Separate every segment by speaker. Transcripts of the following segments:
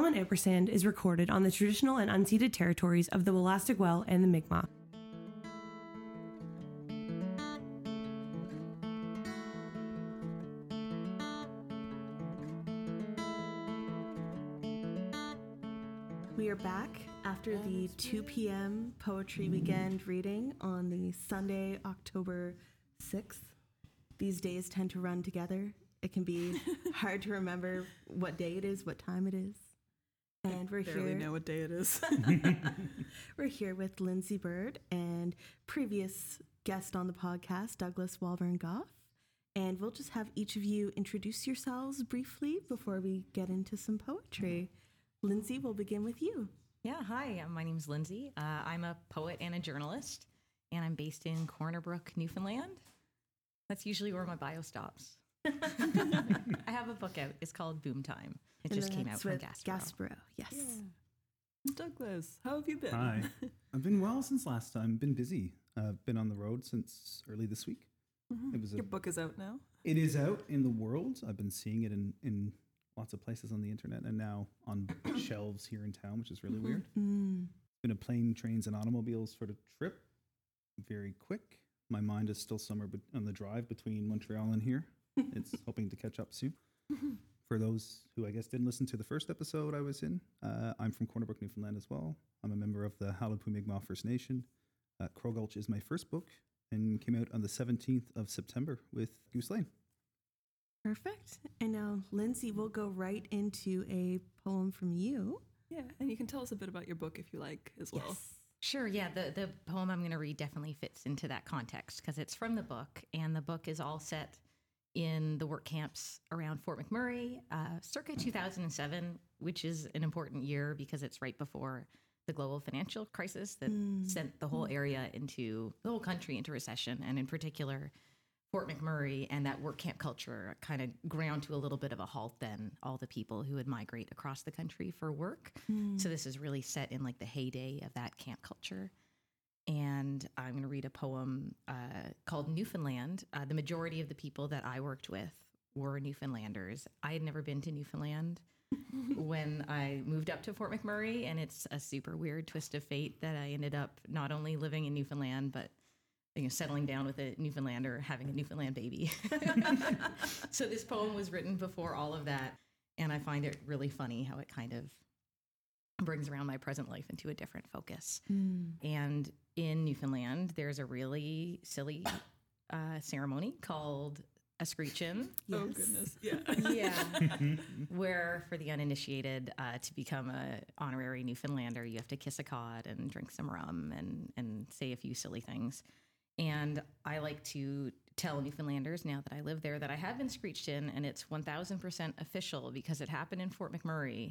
Speaker 1: on Ampersand is recorded on the traditional and unceded territories of the Wolastoqwell and the Mi'kmaq. We are back after the 2 p.m. poetry weekend reading on the Sunday, October 6th. These days tend to run together. It can be hard to remember what day it is, what time it is. And we're
Speaker 2: barely know what day it is.
Speaker 1: We're here with Lindsay Bird and previous guest on the podcast, Douglas Walburn Goff. And we'll just have each of you introduce yourselves briefly before we get into some poetry. Lindsay, we'll begin with you.
Speaker 3: Yeah, hi, my name's Lindsay. I'm a poet and a journalist, and I'm based in Corner Brook, Newfoundland. That's usually where my bio stops. I have a book out. It's called Boom Time. It just came out from Gaspereau.
Speaker 1: Yes.
Speaker 2: Yeah. Douglas, how have you been?
Speaker 4: Hi. I've been well since last time. Been busy. I've been on the road since early this week.
Speaker 2: Mm-hmm. Your book is out now?
Speaker 4: It is out in the world. I've been seeing it in lots of places on the internet and now on shelves here in town, which is really weird. Been a plane, trains, and automobiles sort of trip. Very quick. My mind is still somewhere on the drive between Montreal and here. It's hoping to catch up soon. For those who I guess didn't listen to the first episode I was in, I'm from Corner Brook, Newfoundland as well. I'm a member of the Halapu Mi'kmaq First Nation. Crow Gulch is my first book and came out on the 17th of September with Goose Lane.
Speaker 1: Perfect. And now, Lindsay, we'll go right into a poem from you.
Speaker 2: Yeah, and you can tell us a bit about your book if you like as well.
Speaker 1: Yes.
Speaker 3: Sure, yeah, the poem I'm going to read definitely fits into that context because it's from the book, and the book is all set in the work camps around Fort McMurray, circa 2007, which is an important year because it's right before the global financial crisis that sent the whole area the whole country into recession, and in particular, Fort McMurray and that work camp culture kind of ground to a little bit of a halt then, all the people who would migrate across the country for work. So this is really set in like the heyday of that camp culture. And I'm going to read a poem called Newfoundland. The majority of the people that I worked with were Newfoundlanders. I had never been to Newfoundland when I moved up to Fort McMurray, and it's a super weird twist of fate that I ended up not only living in Newfoundland, but settling down with a Newfoundlander, having a Newfoundland baby. So this poem was written before all of that, and I find it really funny how it kind of brings around my present life into a different focus. And in Newfoundland, there's a really silly ceremony called a screechin.
Speaker 2: Yes. Oh, goodness. Yeah.
Speaker 3: Yeah. Where for the uninitiated, to become an honorary Newfoundlander, you have to kiss a cod and drink some rum and say a few silly things. And I like to tell Newfoundlanders now that I live there that I have been screeched in, and it's 1,000% official because it happened in Fort McMurray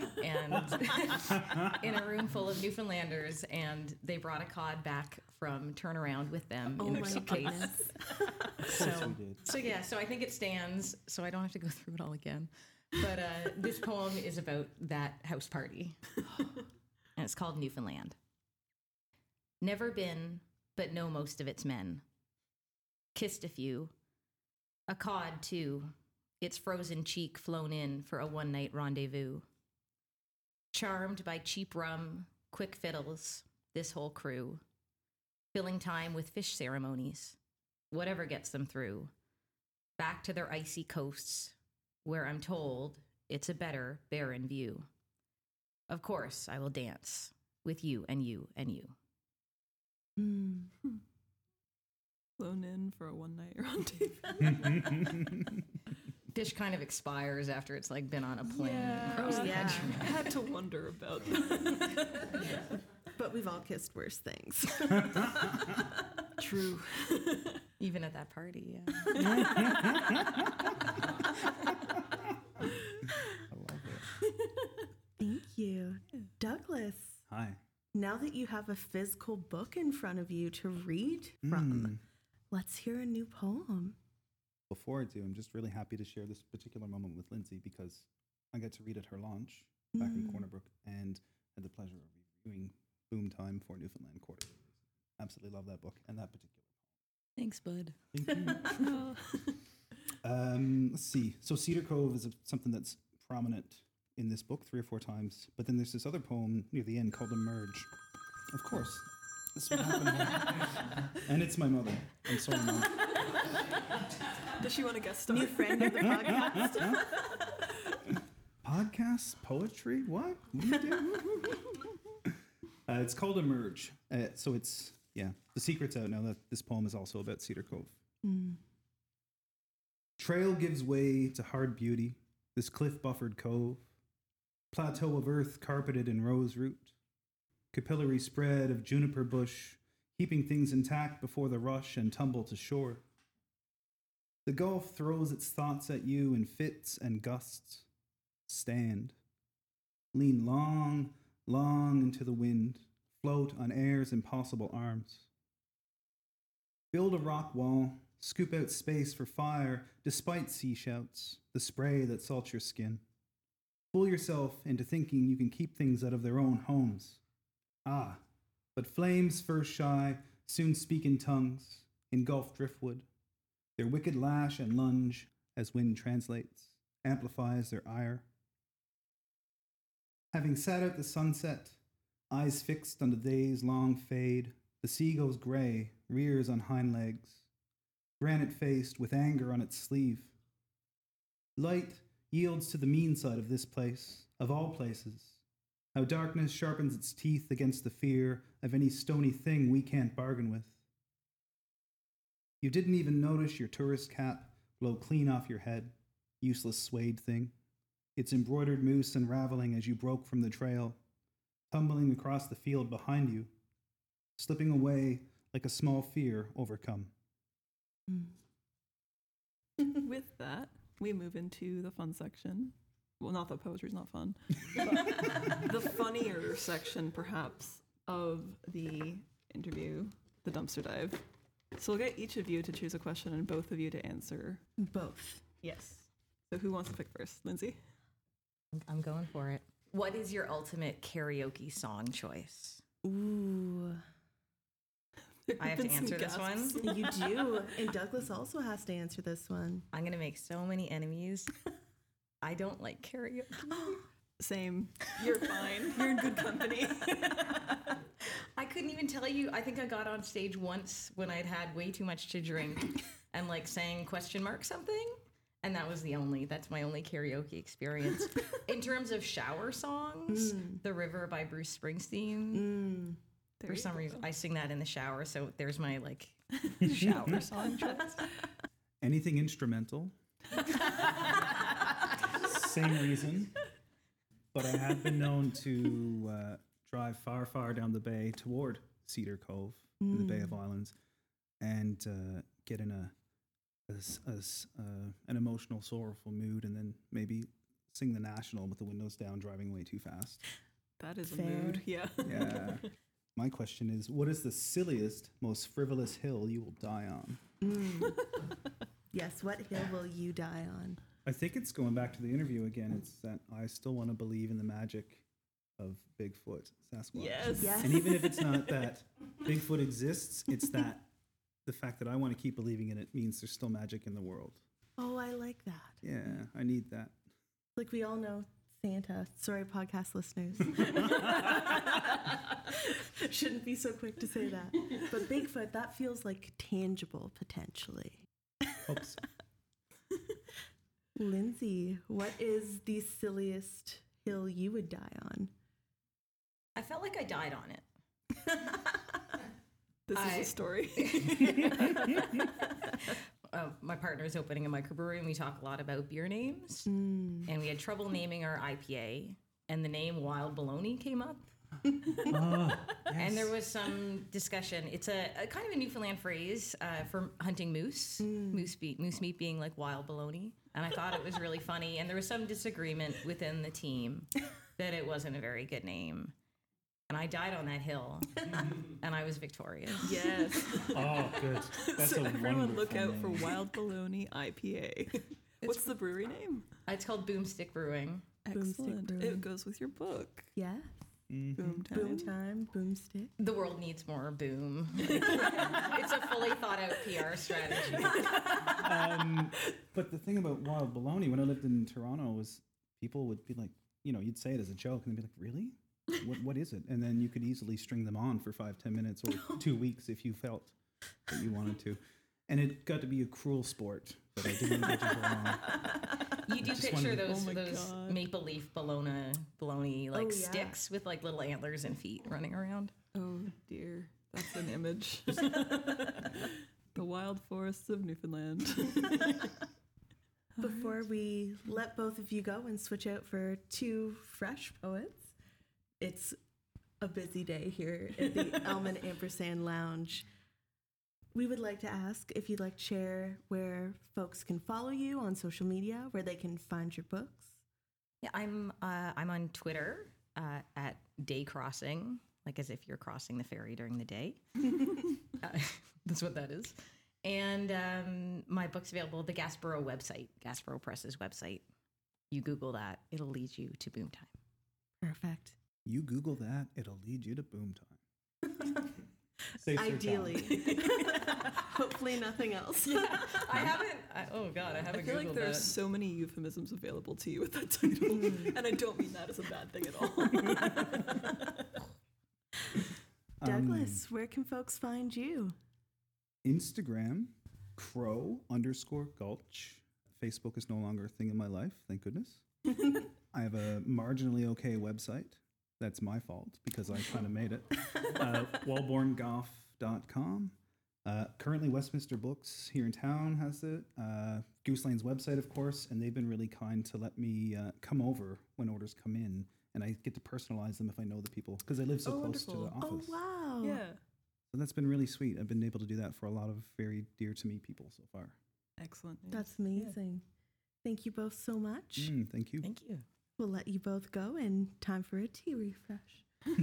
Speaker 3: and in a room full of Newfoundlanders, and they brought a cod back from turnaround with them in their suitcase. So I think it stands, so I don't have to go through it all again. But this poem is about that house party, and it's called Newfoundland. Never been, but know most of its men. Kissed a few. A cod, too, its frozen cheek flown in for a one-night rendezvous. Charmed by cheap rum, quick fiddles, this whole crew. Filling time with fish ceremonies, whatever gets them through. Back to their icy coasts, where I'm told it's a better barren view. Of course, I will dance with you and you and you.
Speaker 2: Flown in for a one-night rendezvous.
Speaker 3: Fish kind of expires after it's like been on a plane across the country.
Speaker 2: I had to wonder about that.
Speaker 1: Yeah. But we've all kissed worse things.
Speaker 2: True.
Speaker 3: Even at that party, yeah.
Speaker 4: I love it.
Speaker 1: Thank you. Douglas,
Speaker 4: Hi.
Speaker 1: now that you have a physical book in front of you to read from, let's hear a new poem.
Speaker 4: Before I do, I'm just really happy to share this particular moment with Lindsay because I got to read at her launch back in Corner Brook and had the pleasure of reviewing Boom Time for Newfoundland Quarterly. Absolutely love that book and that particular poem.
Speaker 2: Thanks, bud.
Speaker 4: Thank you. Let's see. So Cedar Cove is something that's prominent in this book 3 or 4 times, but then there's this other poem near the end called Emerge. Of course. That's what happened here. And it's my mother. I'm sorry, Mom.
Speaker 2: Does she want to guest star?
Speaker 1: New friend of the podcast.
Speaker 4: Podcasts, poetry, what? What do you do? It's called Emerge. So it's, the secret's out now that this poem is also about Cedar Cove. Trail gives way to hard beauty, this cliff-buffered cove, plateau of earth carpeted in rose root, capillary spread of juniper bush, keeping things intact before the rush and tumble to shore. The Gulf throws its thoughts at you in fits and gusts. Stand. Lean long, long into the wind, float on air's impossible arms. Build a rock wall, scoop out space for fire despite sea shouts, the spray that salts your skin. Fool yourself into thinking you can keep things out of their own homes. Ah, but flames first shy, soon speak in tongues, engulf driftwood. Their wicked lash and lunge, as wind translates, amplifies their ire. Having sat out the sunset, eyes fixed on the day's long fade, the sea goes grey, rears on hind legs, granite-faced with anger on its sleeve. Light yields to the mean side of this place, of all places, how darkness sharpens its teeth against the fear of any stony thing we can't bargain with. You didn't even notice your tourist cap blow clean off your head, useless suede thing, its embroidered moose unraveling as you broke from the trail, tumbling across the field behind you, slipping away like a small fear overcome.
Speaker 2: With that, we move into the fun section. Well, not that poetry's not fun, but the funnier section, perhaps, of the interview, the dumpster dive. So we'll get each of you to choose a question and both of you to answer.
Speaker 1: Both.
Speaker 2: Yes. So who wants to pick first? Lindsay?
Speaker 3: I'm going for it. What is your ultimate karaoke song choice?
Speaker 1: Ooh.
Speaker 3: I have to answer this one.
Speaker 1: You do. And Douglas also has to answer this one.
Speaker 3: I'm going to make so many enemies. I don't like karaoke.
Speaker 2: Same. You're fine. You're in good company.
Speaker 3: I couldn't even tell you. I think I got on stage once when I'd had way too much to drink and like sang ? Something. And that's my only karaoke experience. In terms of shower songs, The River by Bruce Springsteen. For some reason, I sing that in the shower. So there's my like shower song choice.
Speaker 4: Anything instrumental. Same reason. But I have been known to drive far, far down the bay toward Cedar Cove in the Bay of Islands and get in an emotional, sorrowful mood and then maybe sing the National with the windows down, driving way too fast.
Speaker 2: That is
Speaker 1: Fair.
Speaker 2: a mood. Yeah.
Speaker 4: Yeah. My question is, what is the silliest, most frivolous hill you will die on?
Speaker 1: Yes, what hill will you die on?
Speaker 4: I think it's going back to the interview again. It's that I still want to believe in the magic of Bigfoot, Sasquatch.
Speaker 2: Yes.
Speaker 1: Yes.
Speaker 4: And even if it's not that Bigfoot exists, it's that the fact that I want to keep believing in it means there's still magic in the world.
Speaker 1: Oh, I like that.
Speaker 4: Yeah, I need that.
Speaker 1: Like we all know Santa. Sorry, podcast listeners. Shouldn't be so quick to say that. But Bigfoot, that feels like tangible potentially.
Speaker 4: Hope so.
Speaker 1: Lindsay, what is the silliest hill you would die on?
Speaker 3: I felt like I died on it.
Speaker 2: This is a story.
Speaker 3: My partner is opening a microbrewery and we talk a lot about beer names. And we had trouble naming our IPA, and the name Wild Baloney came up. And there was some discussion. It's a kind of a Newfoundland phrase for hunting moose, moose meat being like wild baloney. And I thought it was really funny. And there was some disagreement within the team that it wasn't a very good name. And I died on that hill, and I was victorious.
Speaker 2: Yes.
Speaker 4: Oh, good. That's
Speaker 2: So
Speaker 4: a
Speaker 2: everyone look
Speaker 4: wonderful
Speaker 2: out for
Speaker 4: name.
Speaker 2: Wild Baloney IPA. What's the brewery name?
Speaker 3: It's called Boomstick Brewing.
Speaker 2: Excellent.
Speaker 1: Brewing.
Speaker 2: It goes with your book.
Speaker 1: Yeah.
Speaker 2: Boom time.
Speaker 1: Boom time, boomstick.
Speaker 3: The world needs more boom. It's a fully thought out PR strategy.
Speaker 4: But the thing about Wild Baloney, when I lived in Toronto, was people would be like, you'd say it as a joke and they'd be like, really? What is it? And then you could easily string them on for 5-10 minutes or 2 weeks if you felt that you wanted to. And it got to be a cruel sport, but I didn't get you for long.
Speaker 3: You do picture those
Speaker 2: God.
Speaker 3: maple leaf bologna
Speaker 1: Oh, yeah.
Speaker 3: sticks with like little antlers and feet running around.
Speaker 2: Oh dear, that's an image. The wild forests of Newfoundland.
Speaker 1: Before we let both of you go and switch out for 2 fresh poets, it's a busy day here at the Elman Ampersand Lounge. We would like to ask if you'd like to share where folks can follow you on social media, where they can find your books.
Speaker 3: Yeah, I'm on Twitter at Daycrossing, like as if you're crossing the ferry during the day. That's what that is. And my book's available at the Gasboro website, Gasboro Press's website. You Google that, it'll lead you to Boom Time.
Speaker 1: Perfect.
Speaker 4: You Google that, it'll lead you to Boom Time. Safe search
Speaker 1: Ideally. Hopefully nothing else.
Speaker 3: I haven't. I haven't
Speaker 2: I feel like there's so many euphemisms available to you with that title, and I don't mean that as a bad thing at all.
Speaker 1: Douglas, where can folks find you?
Speaker 4: Instagram, crow_gulch. Facebook is no longer a thing in my life, thank goodness. I have a marginally okay website. That's my fault because I kind of made it. Walborngoff.com. Currently, Westminster Books here in town has it. Goose Lane's website, of course, and they've been really kind to let me come over when orders come in, and I get to personalize them if I know the people because they live so close to the
Speaker 2: wonderful.
Speaker 4: office.
Speaker 1: Oh, wow.
Speaker 2: Yeah,
Speaker 4: So that's been really sweet. I've been able to do that for a lot of very dear to me people so far.
Speaker 2: excellent. news.
Speaker 1: That's amazing. Thank you both so much.
Speaker 4: Thank you.
Speaker 3: Thank you.
Speaker 1: We'll let you both go, and time for a tea refresh.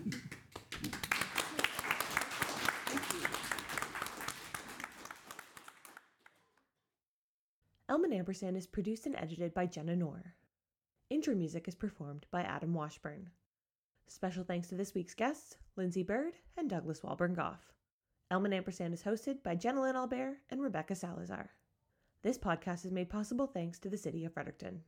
Speaker 5: Elman Ampersand is produced and edited by Jenna Knorr. Intro music is performed by Adam Washburn. Special thanks to this week's guests, Lindsay Bird and Douglas Walburn-Goff. Elman Ampersand is hosted by Jenna Lynn Albert and Rebecca Salazar. This podcast is made possible thanks to the City of Fredericton.